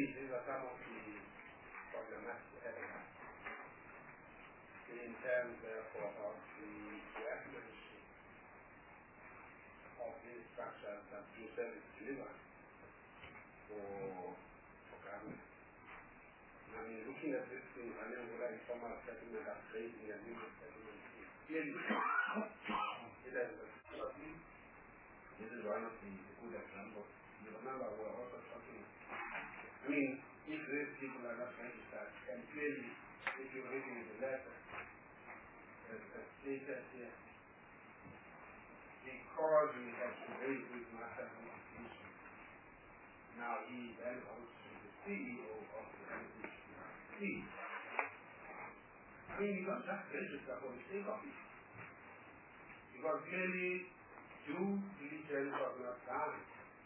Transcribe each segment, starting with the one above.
these are some of the problematic areas in terms, therefore, of the workmanship of these structures that do service deliver for government. I mean, looking at this thing, I know what informal settlement are creating a legal settlement. Clearly, it has this is one of the good examples. You remember we were also talking, I mean, if these people are not registered, and clearly, if you're reading the letter, as stated here, because we have to raise this matter of institution, now he then also the CEO of the organization. I mean, you don't just register for the sake of it. Because clearly, due diligence was not done.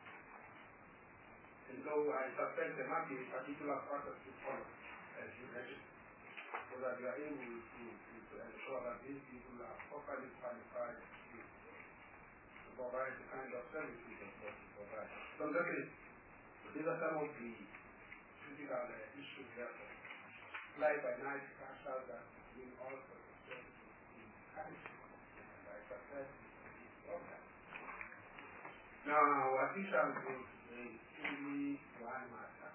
And so I suspect there might be a particular process to follow as you register, so that you are able to ensure that these people are properly qualified to provide the kind of services that they provide. So that is, these are some of the critical issues that fly by night structures that bring all sorts of services in country. And I suspect this problem. Now, what we shall do is only one matter.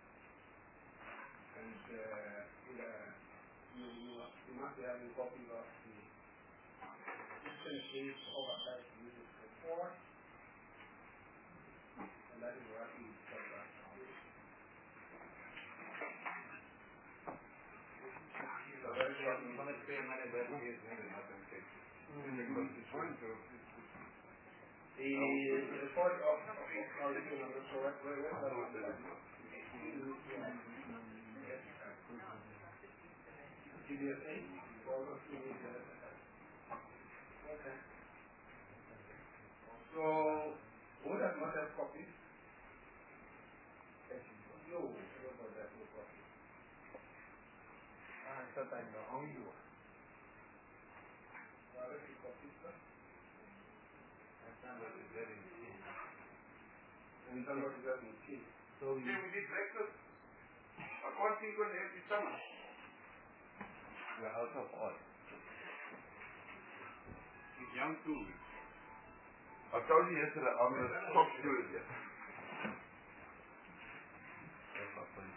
And you must be having copies of the Eastern States Oversight Committee's report. And that is what we talk about. The report of okay. So, who does not have copies? You don't have no copies. I thought I know only you. What are the copies, sir? Somebody is very keen. And somebody is very keen. So we did breakfast. What thing going to have this summer? We are out of oil. It's young too. I told you yesterday I'm going to stop doing it. That's not funny.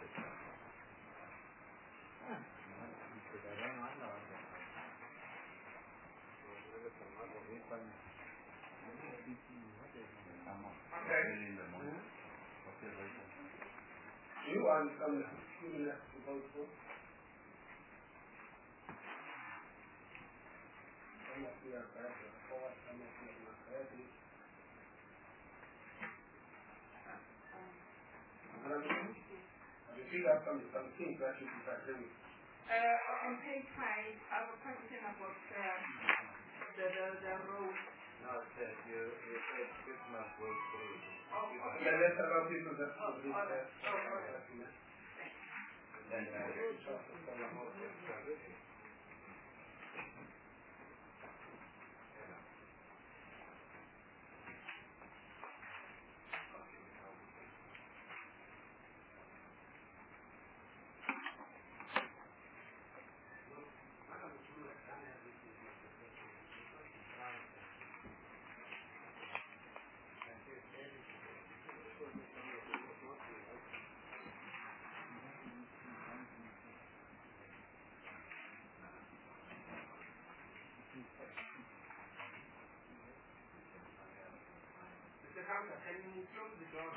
You want some few minutes to go through? Some of you are ready, forward, some of you are not ready. Have you figured out some things that you disagree with? On page 5, I have a question about the road. No, it says you said 6 months road through. Okay. Yeah, let's allow people that will do that. Can you close the door?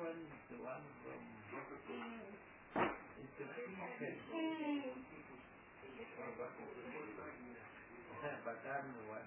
one is the one from Batam one.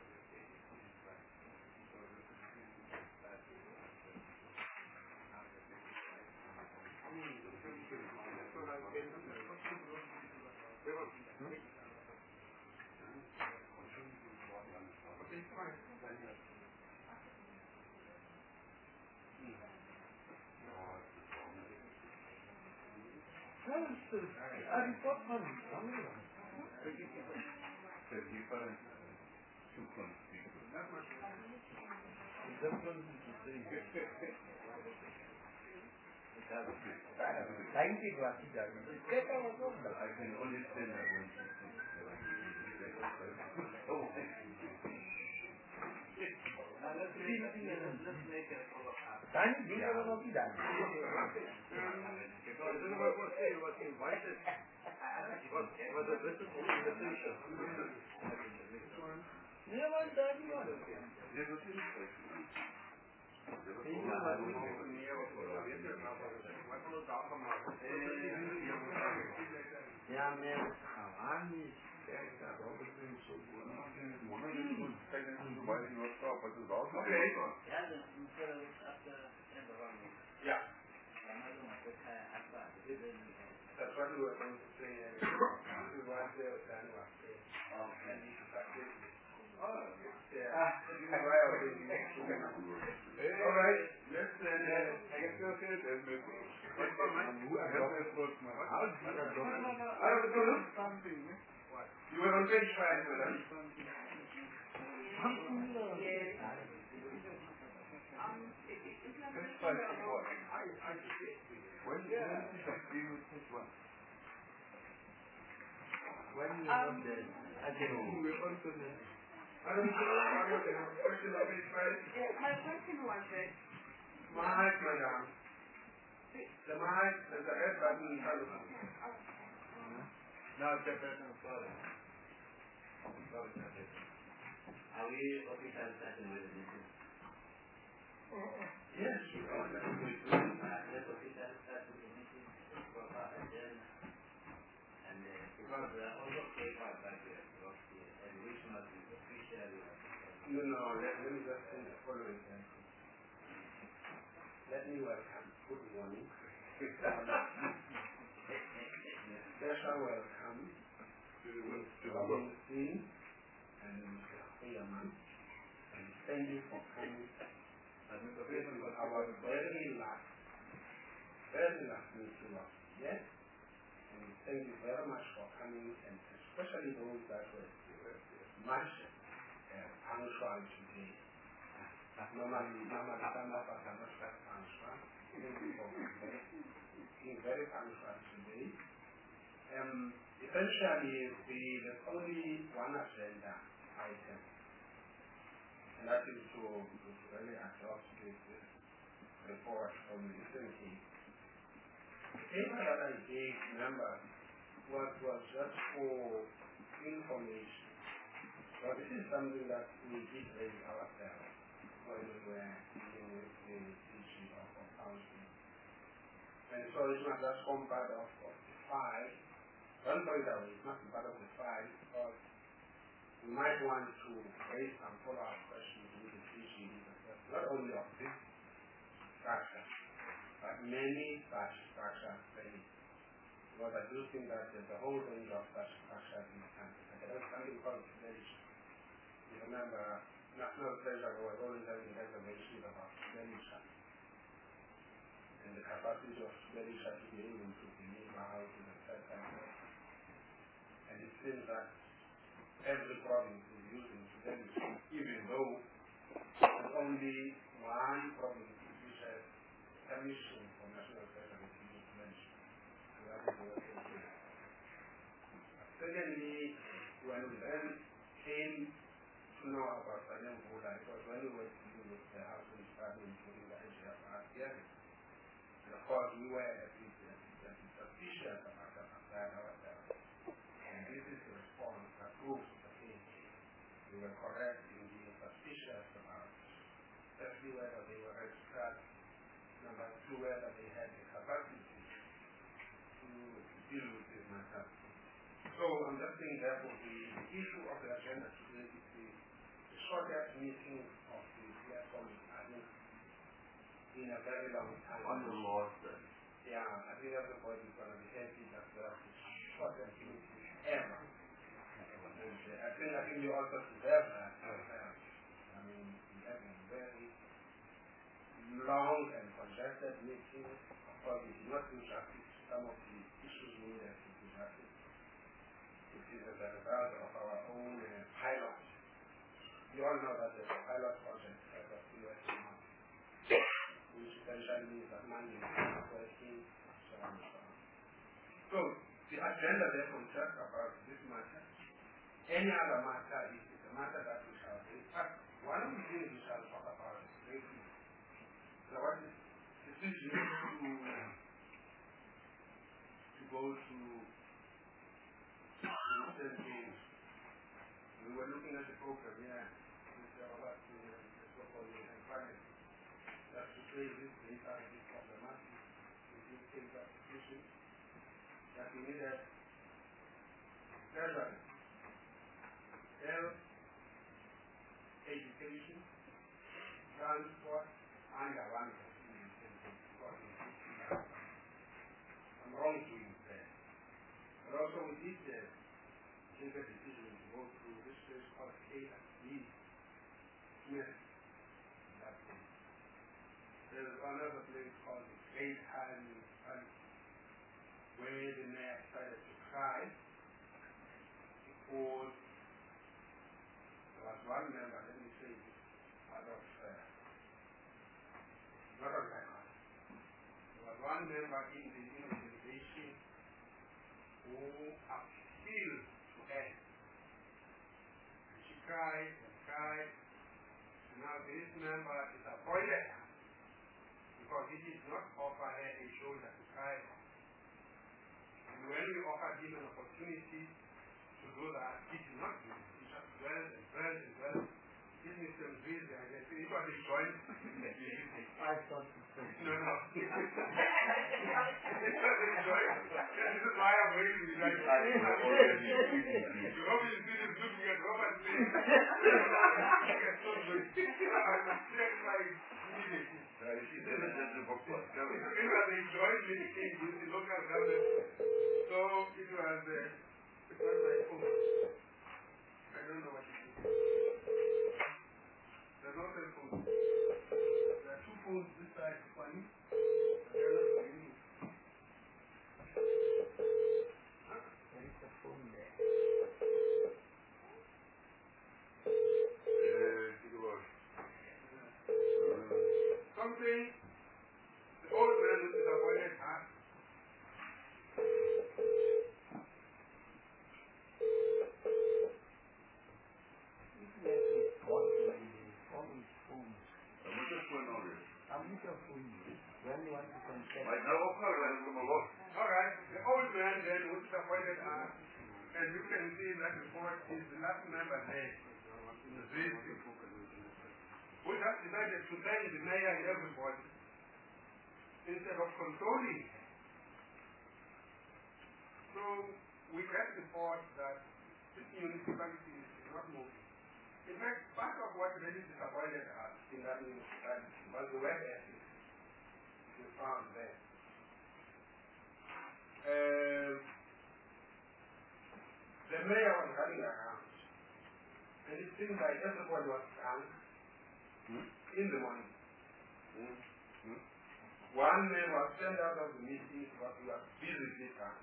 I can only say that one. Let's make a follow-up. Because he was invited. Was a visible invitation. Yeah. That's what we were going to say. We were there with Daniel. All right. Let's I guess you'll say there's no something. You were on page 5, madam. When you want the I don't know, question of page 5. My question was that Mahal, madam. The Mahal and the red button in front of you. Now it's a person of color. Are we officially starting with the meeting? Yes, you are. Let's officially start with the meeting. Proper agenda. And because there are also papers that we have got here, and which must be officially. No, let me just say the following thing. Let me welcome. Good morning. Special welcome to Augustine and Mr. Huyerman. And thank you for coming. This is our very last meeting of the year. And thank you very much for coming, and especially those that were much punctual today. Normally some of us are not that punctual. Thank you for being very punctual today. Essentially, there's only one agenda item, and that is to really adopt this report from the Eastern Cape. The paper that I gave members was just for information. But this is something that we did raise ourselves when we were dealing with the issue of counseling. And so it's not just one part of the file. Don't put it away, it's not part of the file, because we might want to raise some follow-up questions with the issue, not only of this structure, but many such structures. Because I do think that there's a whole range of such structures in the country. There's something called reservation. You remember, National Treasury was always having reservations about expenditure and the capacity of expenditure to be able to deliver out to the sector. And it seems that every province is using expenditure, even though there's only one province which has permission for National Treasury to use expenditure. So that is what it is. Secondly, when we then came to know about Daniel Bulla, it was when we were dealing with the housing department during the HFR hearing. And of course, we were a bit suspicious about that ourselves. And this is the response that proves the case. We were correct in being suspicious about especially whether they were registered number two, whether they had the capacity to deal with this matter. So I'm just saying, therefore, the issue of the agenda today is the shortest meeting of the platform, I think, in a very long time. On the law, then. Yeah, I think everybody is going to be happy that we have the shortest meeting ever. And I think you also deserve that. I mean, we have a very long and congested meeting. Of course, we did not do justice to some of the issues we needed to do justice. It is as a result of our own pilot. You all know that there's a pilot project that we're working on, which essentially means that money is not working, so on and so on. So, the agenda therefore is just about this matter. Any other matter is a matter that we shall do. One of the things we shall talk about is briefly. So what is the decision to go to certain things. We were looking at the program here, about the so-called environment. That's to say this data is problematic. We did take that decision that we needed treasury, health, education, transport, and one I'm wrong to you there. But also we did take a decision to go through this place called KSB Smith. There's another place called the Great High Municipality, where the mayor started to cry because there was one member, let me say this, out of not on record. There was one member in the organization who appealed to her. And she cried and cried. And now this member is avoided her because he did not offer her a shoulder to cry on. And when we offered him an opportunity to do that, he did not do it. He just dwelled and dwelled and dwelled. This is some reason I guess. It was a joint. I thought No. This is why I'm waiting to like you obviously is looking at Robert saying so good. I will check my immediately. It was a joint meeting with the local government. So it was my phone. I don't know what it is. There's no cell phone. There are two phones this side, one. There is a phone there. It was. Something, the old man with his avoided hat. Alright, the old man then with his avoided hat, and you can see that report is the last member there in the visit, who just decided to thank the mayor and everybody instead of controlling. So we get the report that this municipality is not moving. In fact, part of what really disappointed us in that municipality was the work ethic we found there. The mayor was running around, and it seemed like everybody was drunk in the morning. One man was sent out of the meeting because he was busy drunk.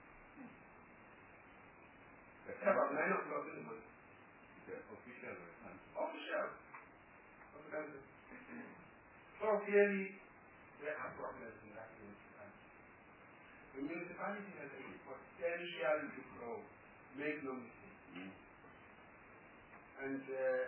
About 9 o'clock in the morning. Official. So clearly, there are problems in that municipality. The municipality has a potential to grow, make no mistake. And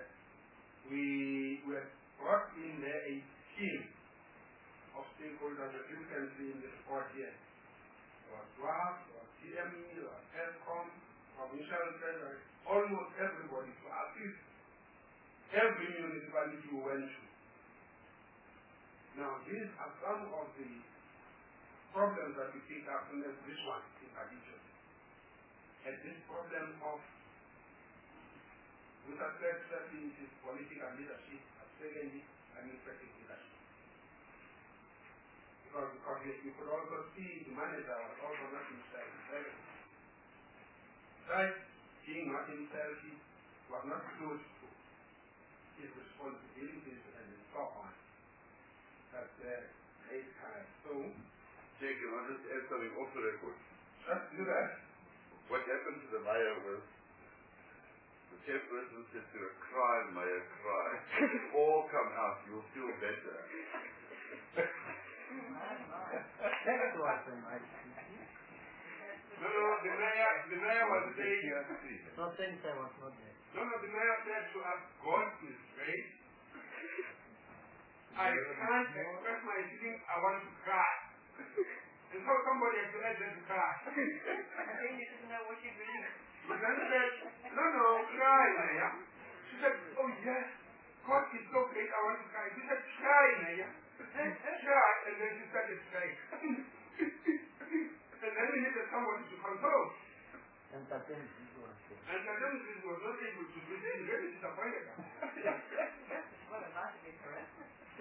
we were brought in there a team of stakeholders that you can see in the report here. There was WAF, there was CME, there was ESCOM, provincial treasury, almost everybody, so at least every municipality we went to. Now, these are some of the problems that we pick up from this one in particular. And this problem of, with respect to this political leadership, and secondly, administrative leadership. Because you could also see the manager was also not himself. Besides being not himself, he was not close to his responsibilities and so on. That's late time. So, Jake, you want to add something off the record? just do that. What happened to the mayor was the chairperson said to her, cry, mayor, cry. All come out, you'll feel better. That was a nice speech. No, the mayor was saying, No, thanks, I was not there. the mayor said to us, God is great. I can't express my feelings, I want to cry. And so somebody has to let them cry. And then you didn't know what you believed. But then said, no, cry, Naya. She said, oh yes, God is so great, I want to cry. She said, cry, Naya. Cry, and then she started crying. And then we needed somebody to console. And Tatem was there. And then she was not able to do this, very disappointed. Well, it might have been correct.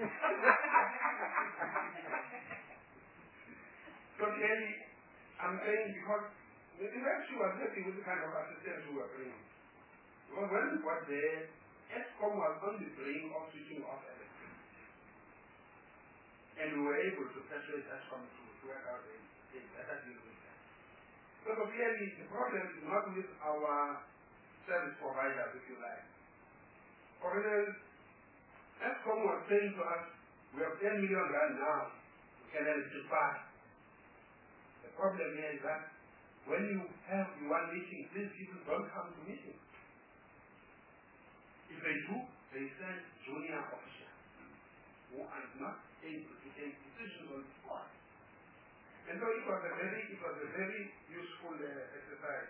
So clearly, I'm saying because in fact she was happy with the kind of assistance we were bringing. Because when we got there, ESCOM was on the brink of switching off electricity. And we were able to persuade ESCOM to work out a better deal with that. So clearly, the problem is not with our service providers, if you like. For instance, ESCOM was saying to us, we have 10 million rand now, we can electrify. The problem here is that when you have one meeting, these people don't come to meetings. If they do, they send junior officers who are not able to take decisions on the spot. And so it was a very useful exercise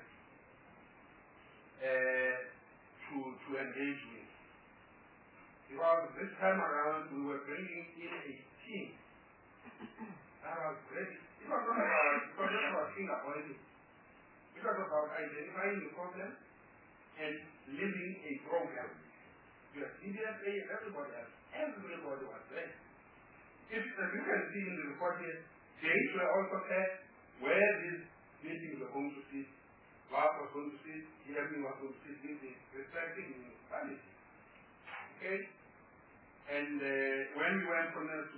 to engage with. Because this time around we were bringing in a team that was ready. It was not about being appointed. It was about identifying the problem and living a program. Your CDSA, everybody was there. If, as you can see in the report here, dates were also set where these meetings were going to sit, what was going to sit, hearing was going to sit in the respective municipality. Okay? And when we went from there to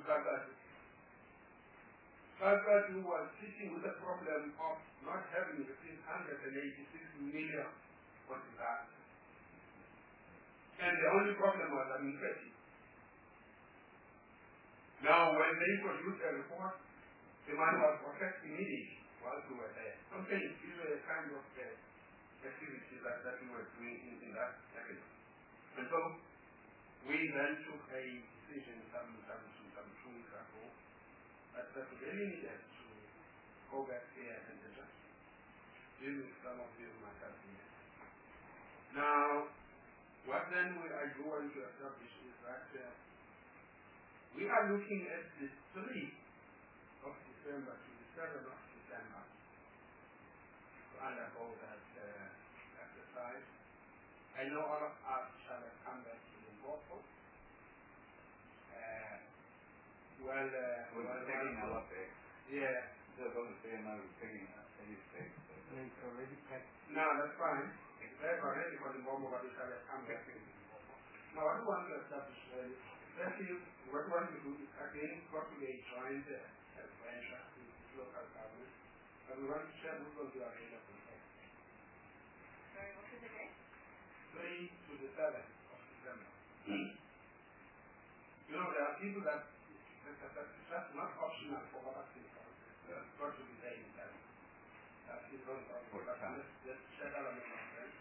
Kakadu was sitting with the problem of not having received 186 million for disaster. And the only problem was administrative. Now, when they produced a report, the money was processed immediately while we were there. Okay, these were kind of activities that we were doing in that mechanism. And so, we then took a decision some 2 weeks ago that we really needed to go back here and adjust. This is some of these matters here. Now, what then I do want to establish is that we are looking at the 3rd of December to the 7th of December to undergo that exercise. I know all of us shall have come back to Limpopo. We're taking our back. Yeah. They're going to say now we're taking any space. It's already packed. No, that's fine. That's already for the Limpopo, but we shall have come back to Limpopo. Now, what we want to establish especially what we want to do is again possibly a joint venture with local government, and we want to share who's going to be available here. Sorry, what is the date? 3 to the 7th of December. You know, there are people that it's just not optional for what I think. It's got to be there in time. That is not optional. Let's check out on the friends.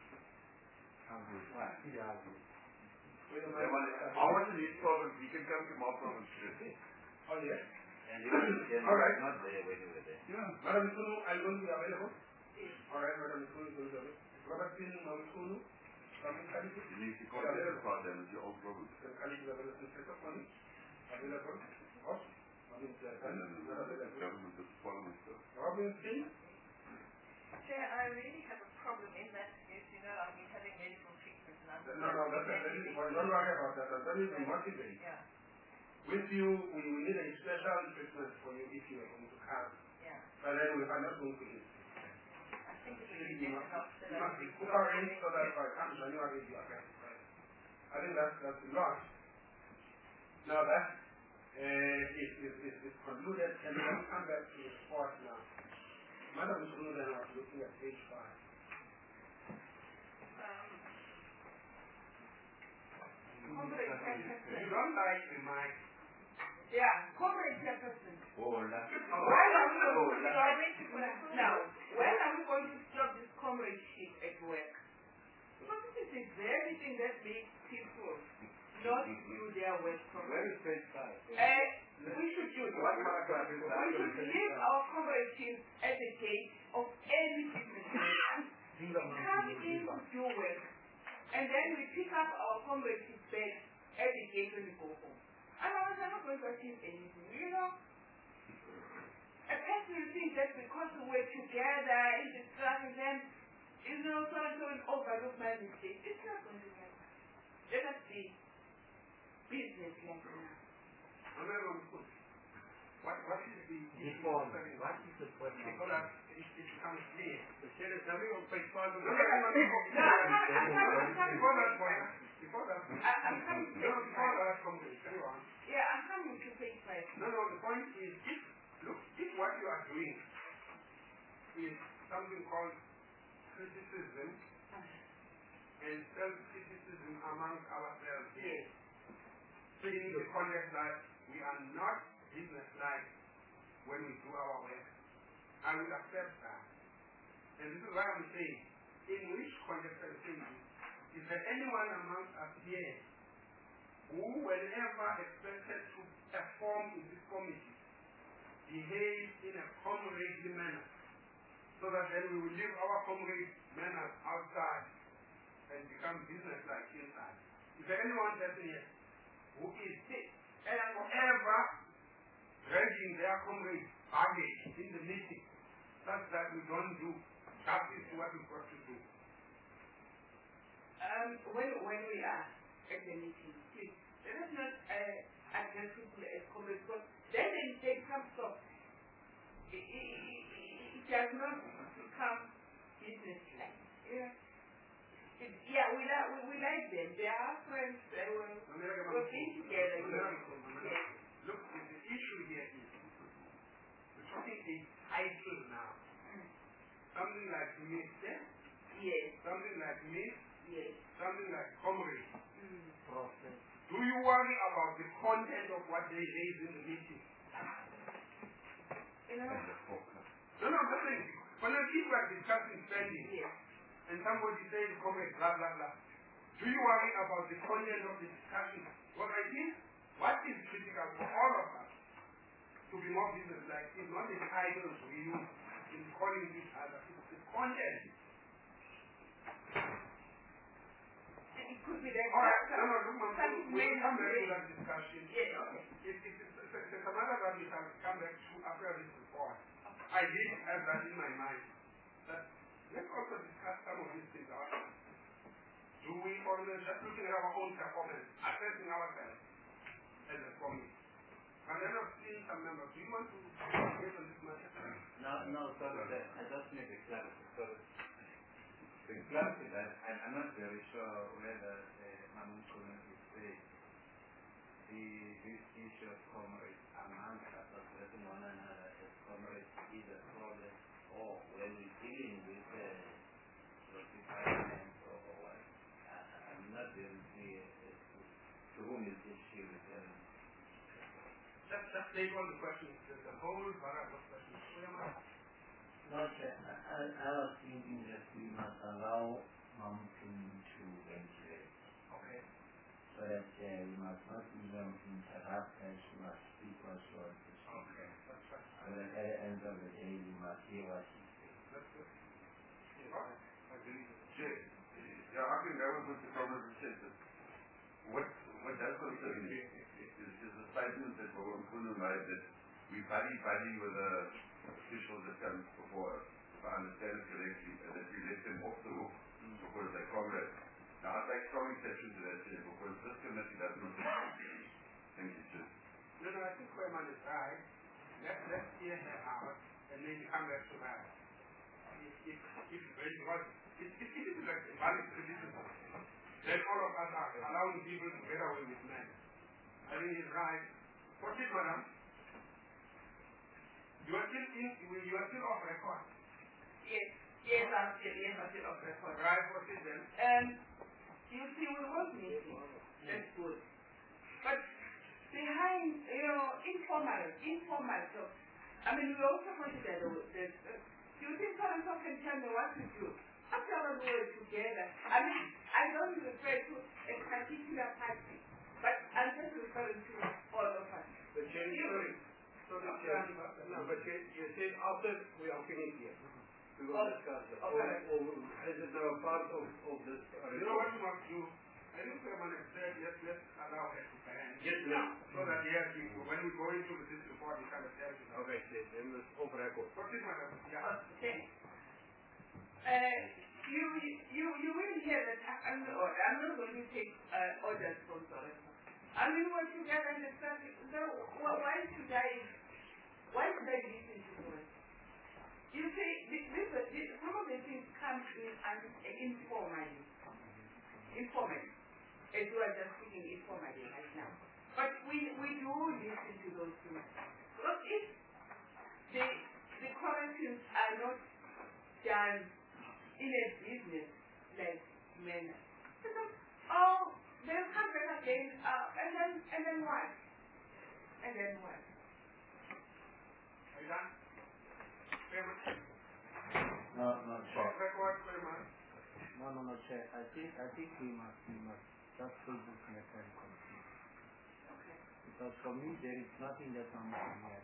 I want to need province. You can come to my province today. Oh, yes. And you All right. not there when you were there. Yeah. Madam Sunu, are you going to be available? All right, Madam Sunu is going to be available. Robertson, Madam Sunu, from Khalid. You need to contact the father and your old province. Khalid is available. Available. Awesome. No, the government is following stuff. Robin C? Chair, I really have a problem in that case. You know, I've been having medical treatment and I'm No, that's don't worry about that. That is the motivate. Yeah. With you, we will need a special treatment for you if you are going to come. Yeah. But then we are not going to do it. I think it would be You better must enough be cooperating so that by come January you are ready. I think that's a lot. Now that is concluded, and then we come back to the sport now. Madam Schröder was looking at page 5. You don't like the mic. Yeah, Comrade Jefferson. Oh, that's When are we going to stop this comradeship at work? Because this is the very thing that makes people not do their work properly. Where is page 5? We should leave our comradeship at the gate of any business. Come in to do work, and then we pick up our comradeship back at the gate when we go home. Otherwise, we're not going to achieve anything, you know? A person will think that because we work together in the class and then, you know, so and so will overlook my mistakes. It's not going to happen. Let us be business like now. What is the Reform. What is the question? Because it becomes clear. The chair is coming on page 5. Before that, I'm coming to page 5. Yeah, I'm coming to page 5. No, the point is, if what you are doing is something called criticism and self-criticism amongst ourselves, Yes. in the context that we are not business-like when we do our work, I will accept that. And this is why I'm saying, in which context I'm saying this, is there anyone amongst us here who, whenever expected to perform in this committee, behave in a comradely manner, so that then we will leave our comrade manners outside and become business-like inside? Is there anyone person here who is ever dragging their comrade baggage in the meeting, such that we don't do justice to what we've got to do? When we are at the meeting, please, let us not address people as comrades, because then they become soft. It does not become business-like. Yeah, we like them. They are friends. We've been together. Yes. Look, the issue here is we're talking a title now. Something like Mr. Yes. Something like Miss. Yes. Something like comrade. Prophet. Do you worry about the content of what they raise in the meeting? You know? No, I'm not saying. When people are discussing spending, Yes. and somebody says comrade, blah, blah, blah, do you worry about the content of the discussion? What I think, what is critical for all of us to be more business-like is not the titles we use in calling each other, it's the content. It could be that. All right, look, we'll come back to that discussion. Yes, okay. It's a matter that we can come back to after this report. I did have that in my mind. That let's also discuss some of these things ourselves. Do we, or just looking at our own performance, assessing ourselves as a committee? And then I've seen some members. Do you want to get on this matter? No, sorry, I just need a clarity. Sorry. The clarity that I'm not very sure whether Mamun Kuno is saying this issue of comrades amongst us addressing one another as comrades is a problem, or when we're dealing with departments or what. I'm not very clear as to whom is this issue referring. Just take all the questions. There's a whole variety of questions. No, sir. I was thinking that we must allow Mamkin to ventilate. Okay. So that we must not even interrupt and she must speak what she wants to speak. Okay. That's right. So that at the end of the day we must hear what she says. That's good. I agree. Yeah, I think that was what the government said. What does concern me is the statement that Mkhulu made that we buddy with the officials that come before us, if I understand it correctly, and that we let them off the hook because they comrades. Now I take strong exception to that because this committee does not think it should. No, I think Koeman is right. Let's hear her out and then come back to her. If it is like a valid criticism, then all of us are allowing people to get away with men. I think he's right. Proceed, madam. You are still off record. Yes, I'm still off record. Right, proceed then. You see, we was meeting. That's good. But behind, informal talk. I mean, we also consider that you think someone can tell me what to do. After all, we were together. I mean, I don't refer to a particular party, but I'm just referring to all of us. But Chair, but you said after we are finished here, we will discuss it. Or is it a part of this? You know what you must do? I think someone has said, let's allow her to plan. Yes, now. So that when we go into this report, we can attend to that. Okay, then it's off record. What is my yeah. Okay. You will hear that I'm not going to take orders from Soros. I mean, we're together and why should I listen to Soros? You see, some of the things come in informally. As we are just speaking informally right now. But we do listen to those things. Because if the corrections are not done in a business-like manner, they'll come back again, and then what? And then what? Are you done? No, Chair. No, Chair. I think we must just take this matter and continue. Okay. Because for me, there is nothing that I'm here.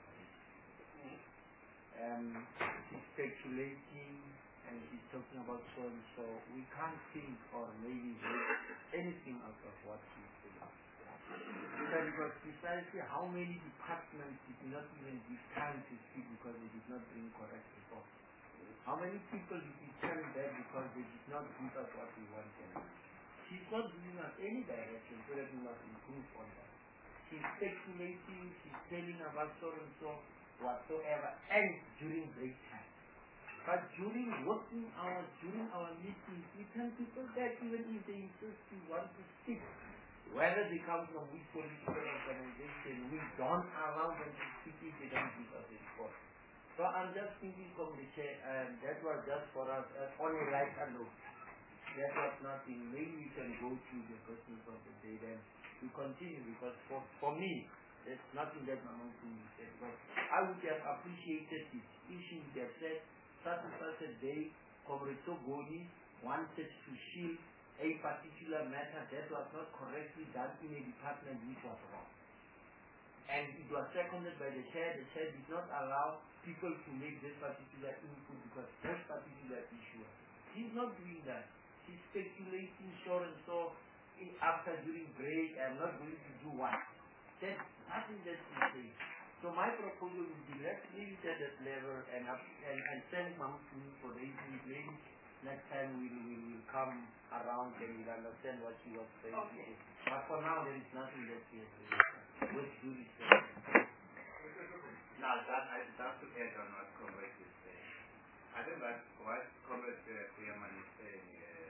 She's speculating and she's talking about so and so. We can't think or maybe read anything out of what she's saying. Because precisely how many departments did not even give time to speak because they did not bring correct reports? How many people did we turn back because they did not give us what we wanted? She's not giving us any direction so that we must improve on that. She's speculating, she's telling about so and so, whatsoever, and during break time. But during working hours, during our meetings, we turn people back even if they insist we want to speak. Whether they come from which political organization, we don't allow them to speak if they don't give us a report. So I'm just thinking, Committee Chair, that was just for us on a right alone. That was nothing. Maybe we can go through the questions of the day then we continue because for me, there's nothing that my mom can say. Because I would have appreciated this issue they have said such a day, Comrade Sogoni wanted to shield a particular matter that was not correctly done in a department which was wrong. And it was seconded by the chair. The chair did not allow people to make this particular input because this particular issue. She's not doing that. She's speculating so and so after during break I'm not going to do what. There's nothing that she's saying. So my proposal would be let's leave it at that level and send Mom to me for the evening. Maybe next time we will come around and we'll understand what she was saying. Okay. But for now there is nothing that she has said. Let's do this. Now that I start to add on what Comrade is saying. I think that what Comrade Koeman is saying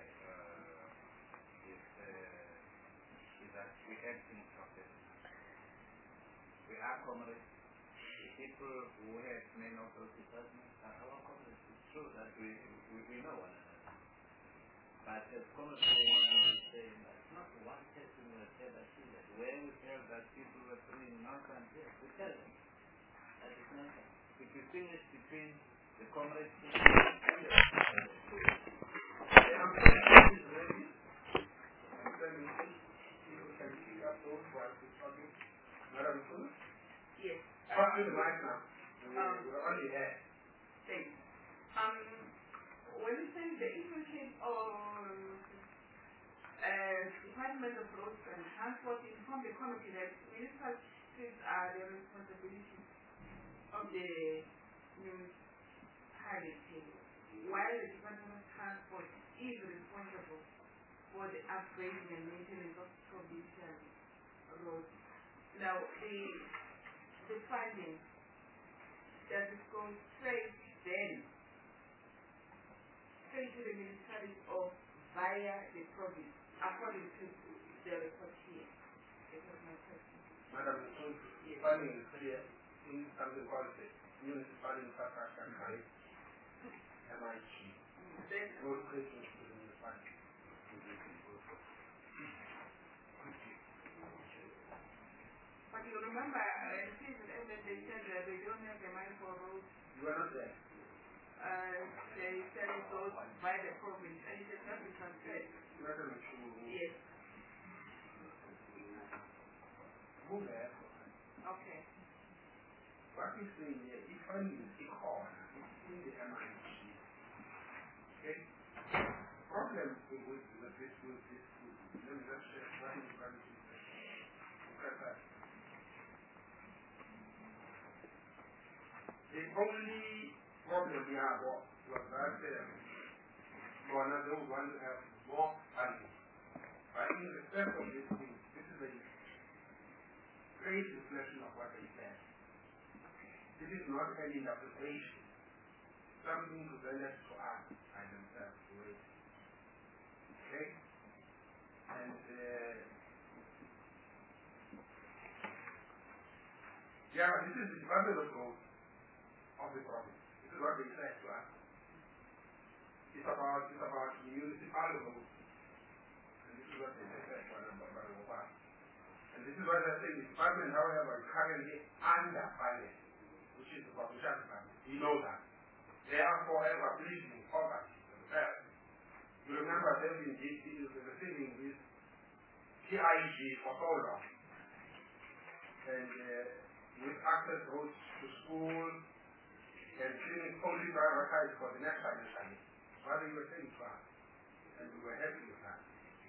is that we have things professional. We are comrades. The people who have many of those departments are our comrades. It's true that we know one another. But as Comrade Koeman is saying, that's not one person who has said that she did. When we tell that people were doing nonsense, yes, we tell them. That is nonsense. If you finish between the comrades and the Yes. Right now. We're only there. Thanks. When you say the influence of Department of of Roads and Transport informed the committee that municipal streets are the responsibility of the municipality, while the Department of Transport is responsible for the upgrading and maintenance of provincial roads. Now, the funding, does it go straight to the municipality or via the province, according to the report here? That was my question. Madam, yes. Funding is clear in something called the Municipal Infrastructure Grant, MIG. Road creation to the municipality. But you remember, they said that they don't have the money for roads. You are not there. They said it goes by the province, and it has not been transferred. You are not sure. Yes. Go there. Okay. What is saying here, if funding is equal, it's in the MIG. Okay? Problem with this, let me just share what is going to be. The only problem we have was that those want to have more funding. But in respect of this thing, this is a great reflection of what they said. This is not an interpretation. Something presented to us by themselves. Okay? And yeah, this is the Department of Roads of the province. This is what they said to us. It's about municipal roads. And this is what they said to us about Baroba. And this is what they're saying. The department, however, is currently underfunded, which is the provincial department. We know that. They are forever bleeding poverty themselves. You remember they've been receiving this TIG for so long. And with access roads to school and clinics only prioritized for the next financial year. What they were saying to us. And we were happy with that.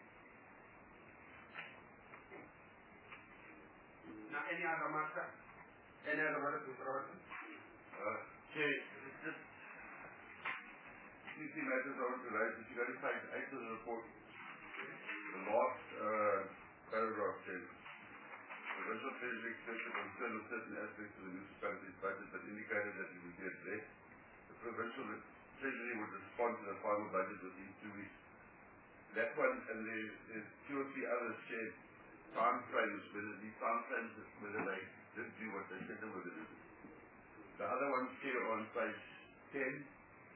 Now, any other matter? Any other matter to Robert? Chair, just these matters I want to raise. If you got to find out of the report, the last paragraph says, the provincial treasury expressed a concern of certain aspects of the municipality's budget but indicated that it would be addressed. The provincial treasury would respond to the final budget within 2 weeks. That one, and there's 2 or 3 others shared time frames, whether these time frames, whether they did do what they said they were going to do. The other ones here on page 10,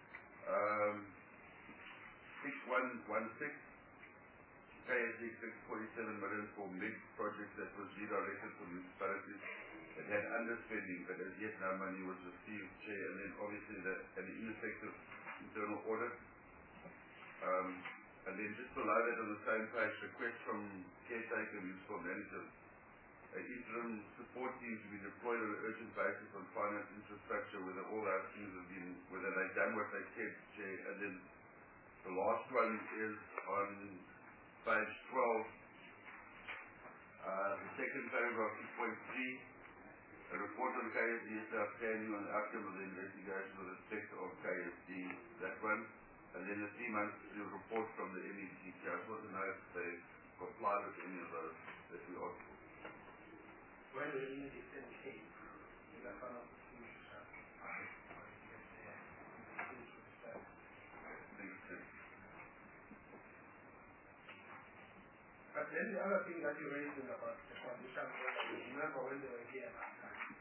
6116, KSD 647 million for big projects that was redirected from municipalities that had underspending, but as yet no money was received, Chair, and then obviously an ineffective internal audit. And then just below that on the same page, request from caretaker municipal managers. Interim support teams to be deployed on an urgent basis on finance infrastructure, whether all those things have been, whether they've done what they said, Chair. And then the last one is on page 12, the second paragraph, 2.3, a report on KSD planning on the outcome of the investigation with respect of KSD, that one. And then the 3 months report from the MEC. I just want to know if they comply with any of those that we asked for. When the MEC sent case, in the front of the future, but then the other thing that you raised about the condition, remember when they were here last time,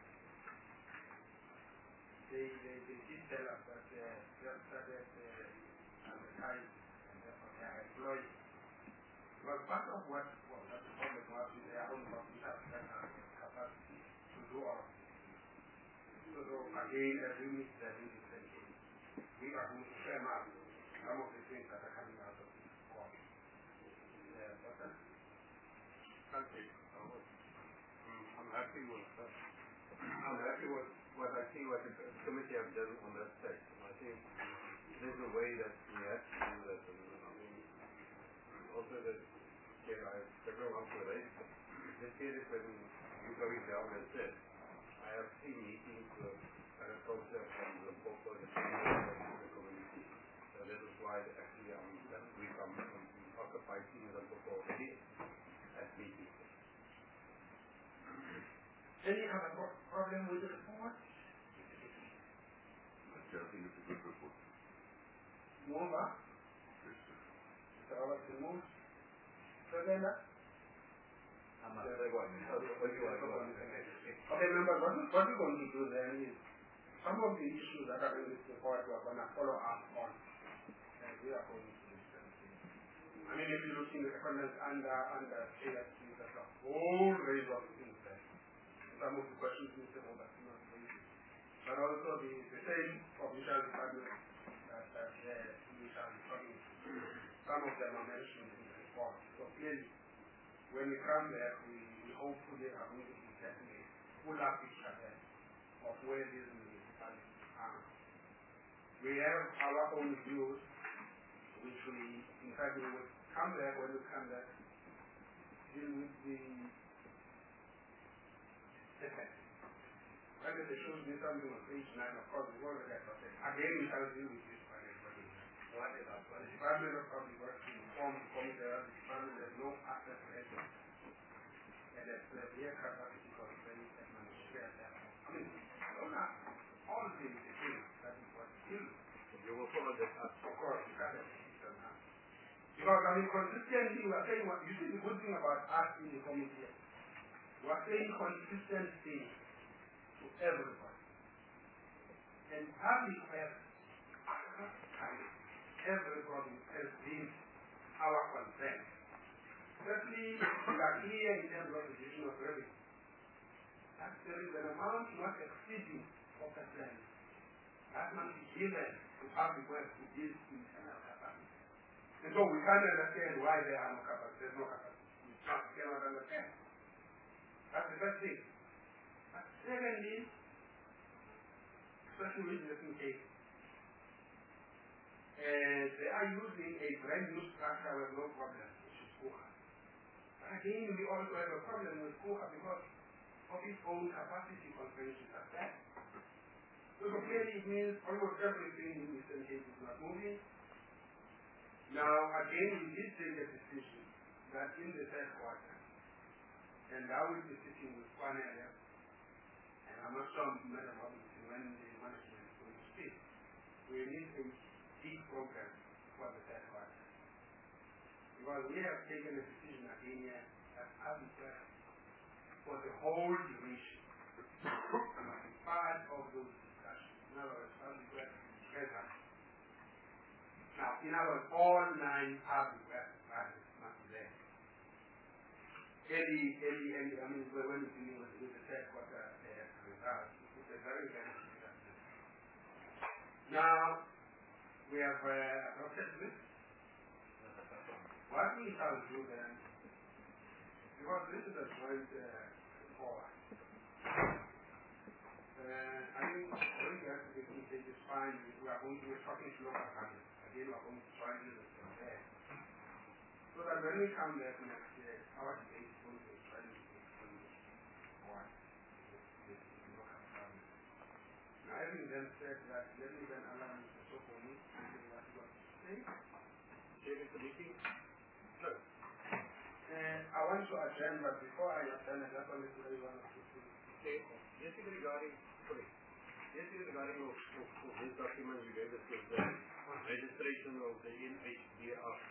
they did tell us that they just started advertising and therefore they are employed. Well, part of what that's the problem was with their own computer capacity to do all of this. So again, as we meet the same, we are going to frame up some of the things that are coming out of this form. Okay. I'm happy with that. I'm happy with what I see what the committee have done on that side. I think there's a way that we have to do that. And, I mean, also that Chair, I have several ones to raise. This period when you going down and said, I have seen meetings with agriculture from the Popo and the community. So that is why actually we come occupy in the Popo already at meetings. Any other problem with the report? I think it's a good report. Move on. Mr. Robert, move. Further? Okay, members, what we're going to do then is some of the issues that are in this report we're going to follow up on. And we are going to discuss it. I mean, if you look in the corners under AFC, there's a whole range of things there. Some of the questions Mr. Robert not raised. But also the same provincial department that we shall be talking to. Some of them are mentioned in the report. So clearly, when we come there, we hopefully are going to be getting a fuller picture there of where these municipalities are. We have our own views, which we, in fact, we will come there when we come there, deal with the effect. When they show me something on page 9, of course, we won't get okay. Again, we shall deal with this one. What is that? The Department of Public Works to inform the committee that the department has no access to it. And there's severe capacity constraints and managerial level. I mean, those are all the things that we want to deal with. You will follow that up. Of course, you can't have system now. Because, I mean, consistently, we are saying what you see the good thing about us in the committee. We are saying consistent things to everybody. And public has everybody has been our concern. Certainly, we are clear in terms of the division of revenue. That there is an amount not exceeding of the plan. That must be given to public works to build internal capacity. And so we can't understand why there are no capacity. There's no capacity. We just cannot understand. That's the first thing. But secondly, especially with this case, they are using a brand new structure with no problem, which is KUHA. But again, we also have a problem with KUHA because of its own capacity constraints at that. So clearly it means almost everything in Eastern Cape is not moving. Now, again, we did take a decision that in the third quarter, and I will be sitting with Kwanele, and I'm not sure Madam Robinson when the management is going to speak, we need a big program for the third quarter. Because we have taken a decision again here that Africa, for the whole duration, must be part of those discussions. In other words, Africa is present. Now, in other words, all 9 Africa parties must be there. Early, I mean, when we're dealing with the third quarter results, it's a very, very significant. Now, we have adopted this. What we shall do then, because this is a joint report, I think when we have to get in this fine, we are going to be talking to local countries. Again, we are going to try to do this from there. So that when we come back next year, our debate is going to be trying to get from what this local countries. Now, having then said that, let me then allow Mr. Sokoni to say what he wants to say. Chair of the meeting? No. I want to adjourn, but before I adjourn, I just wanted to raise one or two things. Okay. Just regarding this document you gave us with the registration of the NHDRC.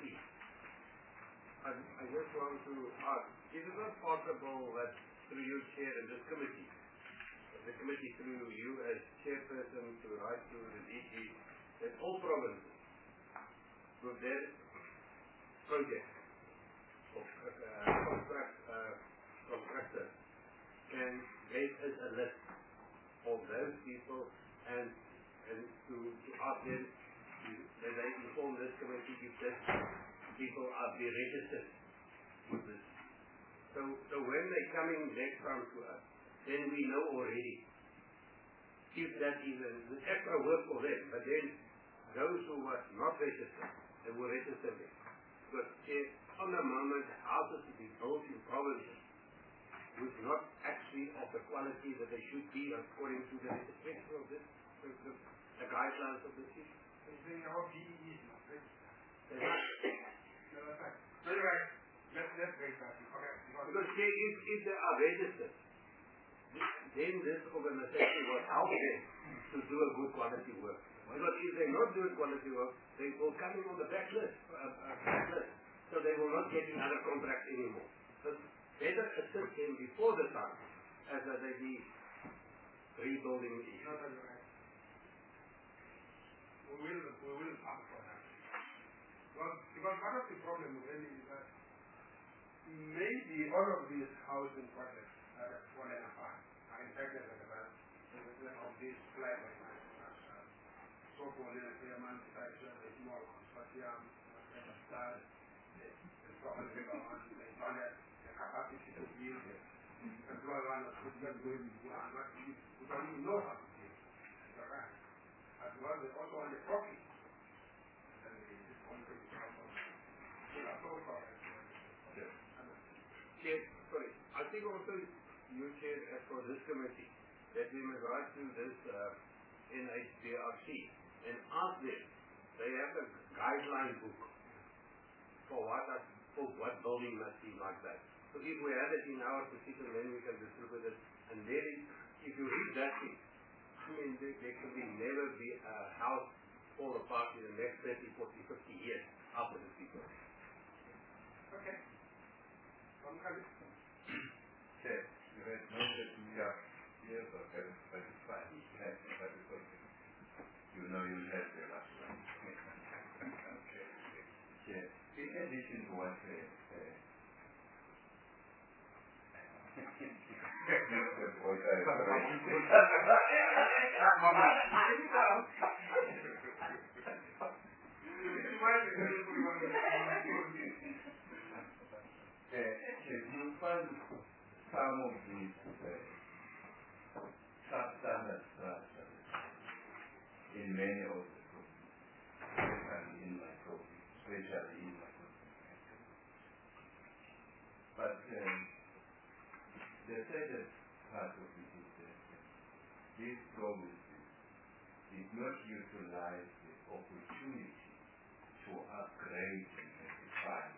I just want to ask, is it not possible that through you, Chair, in this committee, the committee through you as chairperson to write to the DG, that all provinces with their projects of contractors can make us a list of those people and to ask them that they inform this committee if these people are be registered with this. So when they're coming next time to us, then we know already if that is an extra work for them, but then those who were not registered, they will register them. But on on the moment houses to be built in provinces which not actually of the quality that they should be according to the legislation of this, the guidelines of the city. You're saying our PE is not registered. They're not. No, that's right. Anyway, let's break that. Okay. Because if they are registered, then this organization will help them to do a good quality work. Because if they not doing quality work, they will come in on the blacklist. So they will not get another contract anymore. So better assist them before the time as they be rebuilding the issue. No, that's right. We will ask for that. Because part of the problem really is that maybe all of these housing projects that have fallen apart are in fact as a result of this flag so-called payment structure, the small consortium, the government, the capacity to build, employ one or two people who are not who don't even know how to build. As well, they also want the profit. And this country is also Chair, sorry. I think also you, Chair, as for this committee, that we may write to this NHBRC and ask them, they have a guideline book for what building must be like that. So if we have it in our position, then we can distribute it. And then if you read that thing, I mean, there could never be a house fall apart in the next 30, 40, 50 years after the people. Okay. Chair, you had noted we are here for 7:35. You know you had the last one. Okay. Chair, in addition to what you find some of these substandard structures in many of the provinces, especially in my province. But the second part of it is that these provinces did not utilize the opportunity to upgrade and refine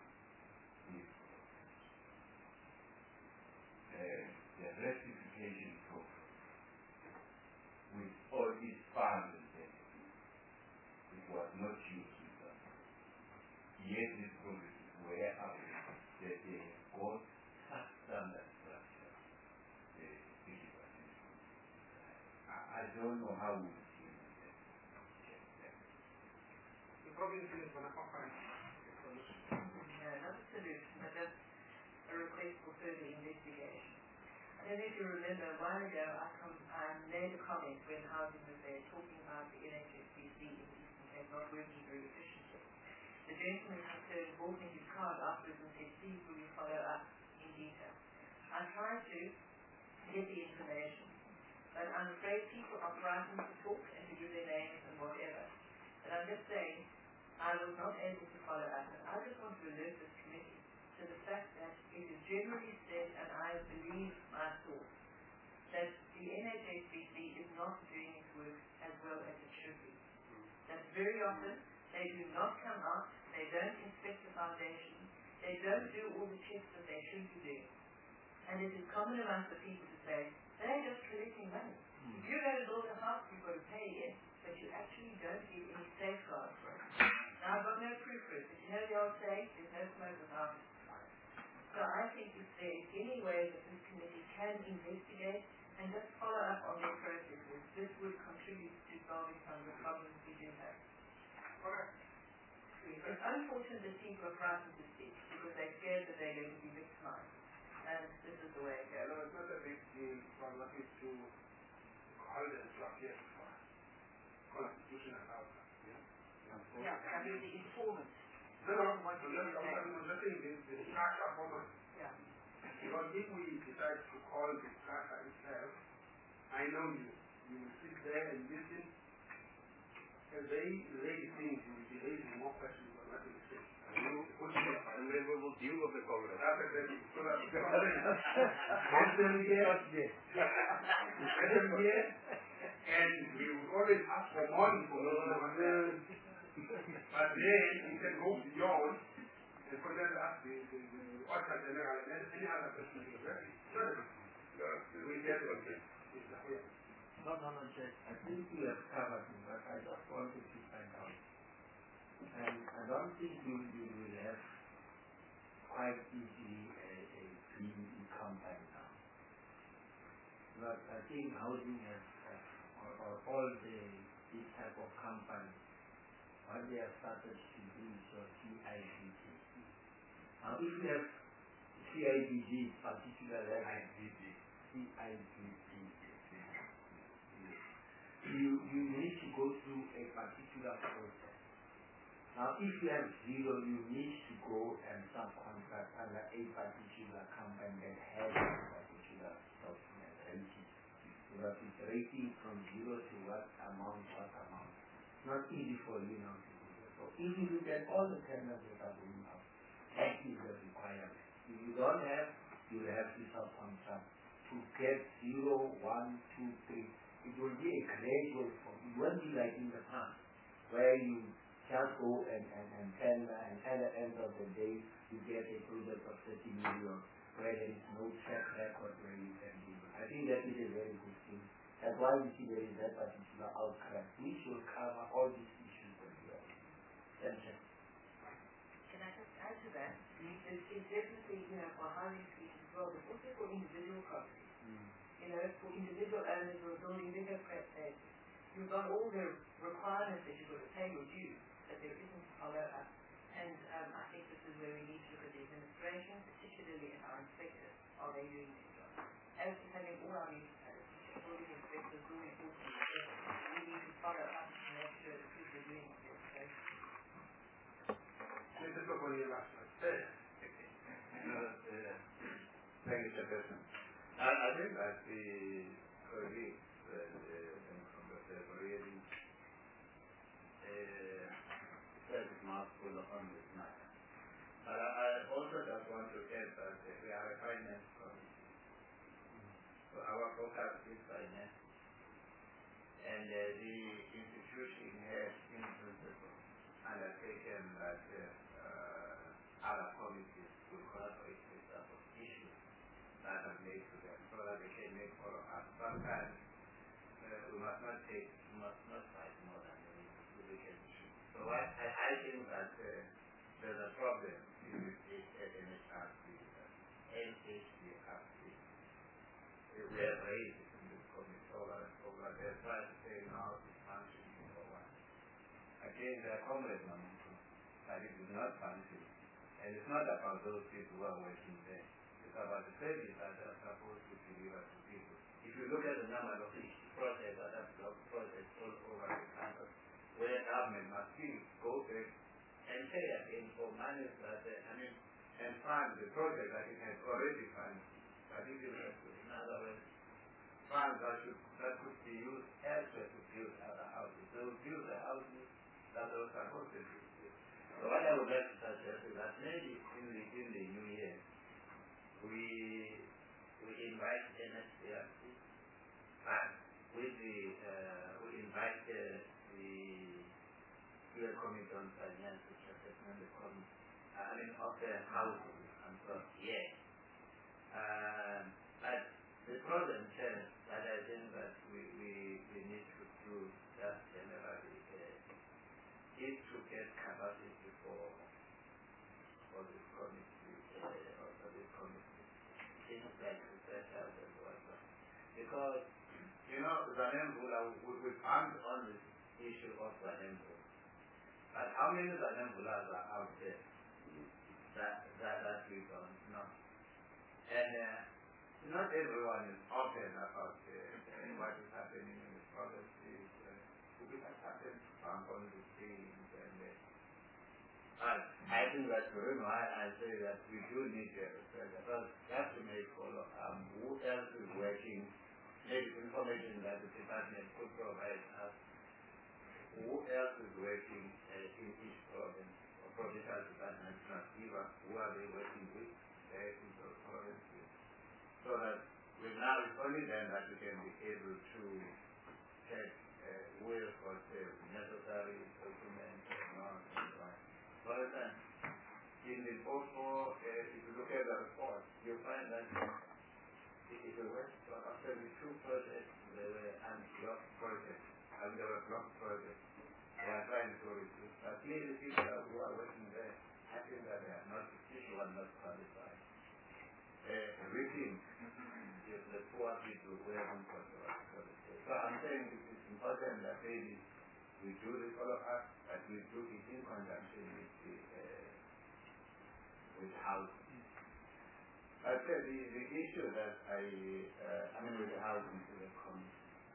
the rectification program with all its funds and benefits. It was not used with them. Yet these provinces were aware that they got substandard structure. I don't know how we deal with that. The province is going to offer a solution. Not a solution, but just a request for further investigation. I don't know if you remember, a while ago I made a comment when housing was there talking about the NHSBC in Eastern Cape not working very efficiently. The gentleman concerned brought me his card afterwards and said, please will you follow up in detail. I tried to get the information, but I'm afraid people are frightened to talk and to give their names and whatever. But I'm just saying, I was not able to follow up, and I just want to alert this committee to the fact that it is generally said, and I believe my source, that the NHSBC is not doing its work as well as it should be. That very often they do not come out, they don't inspect the foundation, they don't do all the checks that they should be doing. And it is common amongst the people to say, they're just collecting money. If you're going to build a house, you've got to pay it, but you actually don't give any safeguards for it. Now, I've got no proof for it, but you know the old saying, there's no smoke without it. So I think if there is any way that this committee can investigate and just follow up on their processes, this would contribute to solving some of the problems we do have. It's unfortunate that people are frightened to speak because they're scared that they're going to be victimized. And this is the way it goes. No, it's not a big deal for what is to call them to appear before constitutional outcome. Yeah, I mean the informant. No, I'm just saying the structure format. Yeah. Because if we decide to call the structure itself, I know you will sit there and listen. As they raise things, you will be raising more questions on what you say. And when we will deal with the Congress. That's exactly. So that and we would always ask for money for those. But then you can go beyond and present us the Auditor General and any other person who is very we get it. No, Judge. I think you have covered me, but I just wanted to find out. And I don't think you will have quite easily a green income by now. But I think housing has or all this type of companies, what they have started to do is your CIBG. Now if you have CIBG, particularly CIBG, you need to go through a particular process. Now if you have zero, you need to go and subcontract under a particular company that has a particular document rating. But it's rating from zero to what amount. It's not easy for you now to do that. So if you look at all the tenders that are going out, that is the requirement. If you don't have, you will have to subcontract to get 0, 1, 2, 3. It will be a gradual form. It won't be like in the past, where you just go and tender, and at the end of the day, you get a project of 30 million, where there is no track record where you can do it. I think that is a very good thing. That's why we see there is that particular outcry. We should cover all these issues that we have. Thank you. Can I just add to that? It's definitely, for housing schemes as well, but also for individual properties. For individual owners who are building bigger places, you've got all the requirements that you've got to pay your dues, but there isn't follow up. And I think this is where we need to look at the administration, particularly in our inspectors. Are they doing their job? As is having all our municipalities, building inspectors, building enforcement, we need to follow up to make sure that people are doing what they're supposed to. Mr. Tokonia, last one. Thank you, Chairperson. I think that the colleagues in Congress have really said mouthful on this matter. I also just want to add that we are a finance committee. So our focus is finance. And the institution has in principle undertaken that other committees will collaborate with us on issues that are made to them so that they can make follow up. Sometimes we must not fight more than we can issue. So I think that there's a problem with this NHRC, NHRC. We have raised it in this committee over there, trying to say now it's functioning for what. Again, they are comrades, but it is not functioning. And it's not about those people who are working there. It's about the service that they are supposed to deliver to people. If you look at the number of projects that have blocked projects all over the country, where government must still go back and pay again for money that, and fund the project that it has already funded. Particularly, in other words, funds that could be used elsewhere to build other houses. They will build the houses that they were supposed to build. So what I would like to suggest is that maybe in the new year, we invite NHRC and we invite the Field Committee on Finance, which has the committee, of the housing and so on. Yes. But the problem is that I think that we need to do just generally is to get capacity for this committee, things like research and whatnot. Because, Zanembula, we found on this issue of Zanembula. But how many Zanembulas are out there that we don't know? And not everyone is open about what is happening in the provinces. We have happened to bump on the things. And I think that's the reason why I say that we do need to research, because we have to make follow who else is working, maybe information that the department could provide us, who else is working in each province. provincial departments must give us who are they working with, in those provinces, so that we now it's only then that we can be able to check who has got the necessary documents or not and so on. For instance, in the Limpopo, if you look at the report, you'll find that it was after the two projects, they were unblocked projects, and they were blocked projects. They are trying to reduce. But clearly people who are working there, I think that they are not, people are not qualified. Everything is the poor people who haven't got the right quality. So I'm saying it is important that maybe we do the follow-up, but we do it in conjunction with housing. But the issue that with the housing to the community,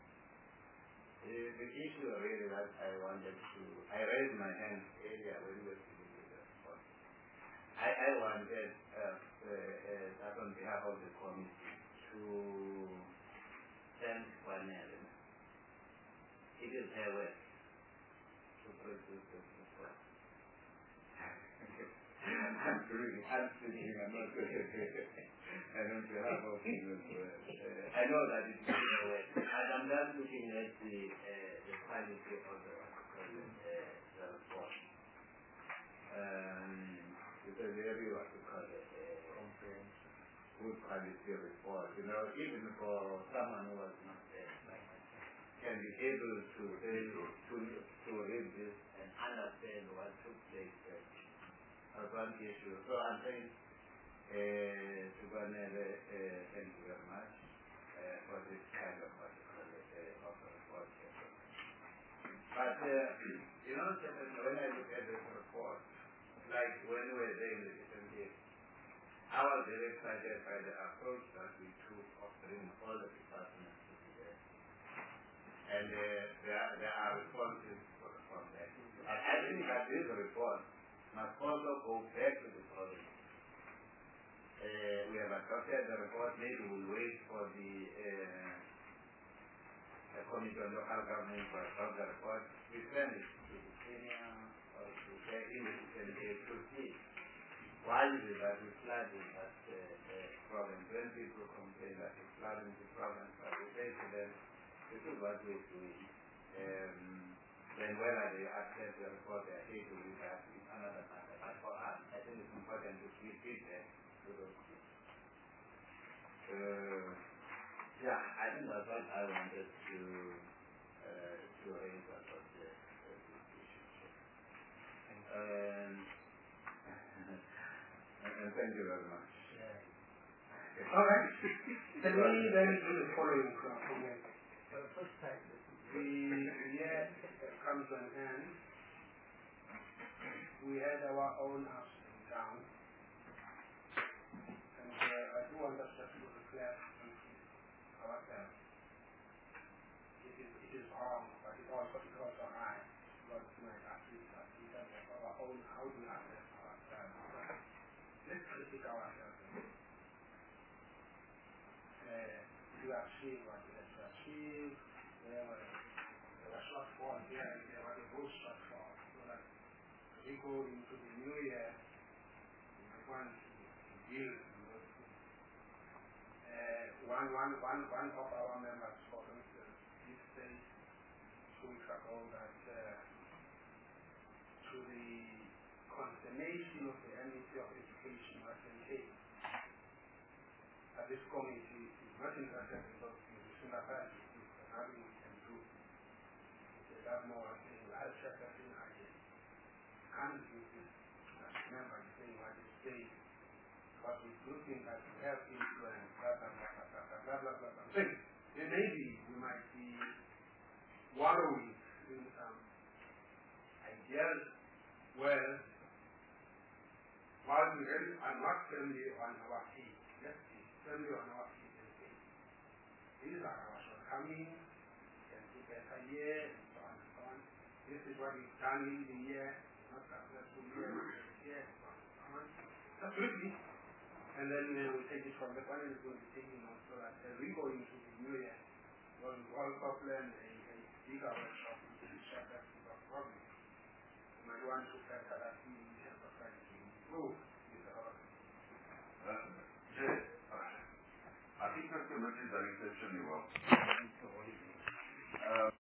the issue really that I wanted to, I raised my hand earlier when we were dealing with the report. I wanted that on behalf of the committee to thank Wanel. It is her work to produce this report. I'm speaking, I'm not and on behalf of the I know that it is her work. And I'm just looking at the quality of the report. It's a very, what we call it, good quality report. You know, even for someone who was not there, can be able to read this and understand what took place there. That's one issue. So I'm saying to Banele, thank you very much for this kind of report. But, when I look at this report, like when we were there in the different days, I was very excited by the approach that we took of bringing all the departments to be there. And there are responses from there. And I think that this report must also go back to the province. We have adopted the report. Maybe we'll wait for the Committee on Local Government to adopt the report. We send it to the senior or to the independent to see why is it that we flooded that province. When people complain that it's flooding the province, but we say to them, this is what we're doing. Then whether they accept the report, they are able to do that is another matter. But for us, I think it's important to give feedback to those people. I think that's what I wanted to raise about this issue. And thank you very much. All right. Let me then do the following from here. First time. The year comes to an end. We had our own ups and downs. And I do want us just to reflect on ourselves. It is wrong, but it also right. What might assist us in terms of our own, how do we assess ourselves. Let's critique ourselves. We achieve what we have to achieve. There were shortfalls here and there were the most shortfalls. So that we go into the new year, we want to deal with those things. One of our members, for instance, did say 2 weeks ago that to the consternation of the MEC of Education, was maintained that this committee is not interested in those things. We sympathize with you, but nothing we can do. They have more thing. I'll check that thing again. Can't do this. Remember, the thing what is saying. But we do think that we have influence, blah, blah, blah, blah, blah, blah, blah, blah, blah. So, then maybe we might be wallowing in some ideas where, while we really are not firmly on our feet, let's be firmly on our feet and say, these are our shortcomings, we can do better here, and so on and so on. This is what we've done in the year, not successful year, and so on and so on. Absolutely. And then we'll take it from the one is going to be taking on so that as we go into the new year, we'll also plan a bigger workshop which will check that people problem. You might want to factor that in terms prove. Jay, I think the committee has done exceptionally well.